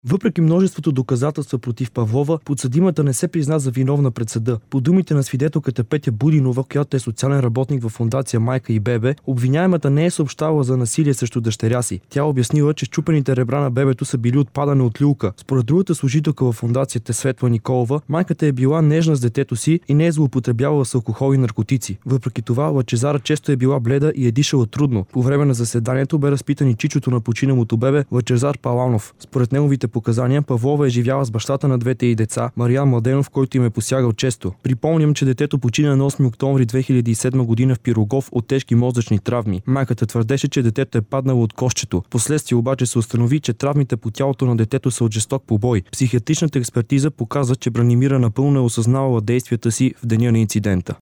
Въпреки множеството доказателства против Павлова, подсъдимата не се призна за виновна пред съда. По думите на свидетелката Петя Будинова, която е социален работник в фондация Майка и бебе, обвиняемата не е съобщавала за насилие срещу дъщеря си. Тя обяснила, че счупените ребра на бебето са били от падане от люлка. Според другата служителка във фондацията Светла Николова, майката е била нежна с детето си и не е злоупотребявала с алкохол и наркотици. Въпреки това, Лъчезара често е била бледа и е дишала трудно. По време на заседанието бе разпитан и чичото на починалото бебе Лъчезар Паланов. Според неговите показания, Павлова е живяла с бащата на двете й деца, Мариан Младенов, който им е посягал често. Припомням, че детето почина на 8 октомври 2007 година в Пирогов от тежки мозъчни травми. Майката твърдеше, че детето е паднало от кошчето. Впоследствие обаче се установи, че травмите по тялото на детето са от жесток побой. Психиатричната експертиза показа, че Бранимира напълно е осъзнавала действията си в деня на инцидента.